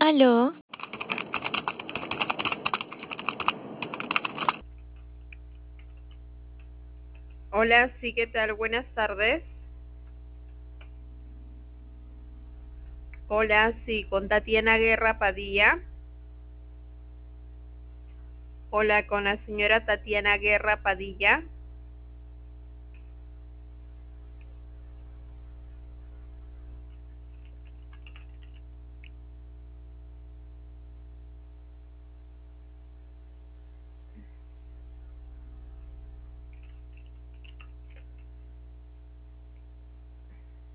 Aló, Hola, sí, ¿qué tal? Buenas tardes. Hola, sí, con Tatiana Guerra Padilla. Hola, con la señora Tatiana Guerra Padilla.